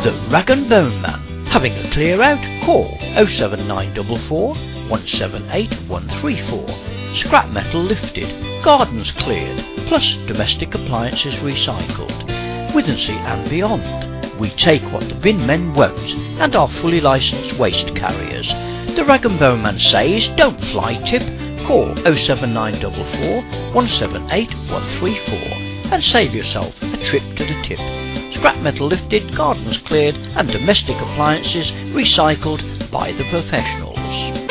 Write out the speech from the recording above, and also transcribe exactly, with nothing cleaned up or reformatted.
The Rag and Bone Man. Having a clear out? Call oh seven nine four four, one seven eight one three four. Scrap metal lifted, gardens cleared, plus domestic appliances recycled. Withensea and beyond. We take what the bin men won't, and are fully licensed waste carriers. The Rag and Bone Man says don't fly tip. Call oh seven nine four four, one seven eight one three four and save yourself a trip to the tip. Scrap metal lifted, gardens cleared and domestic appliances recycled by the professionals.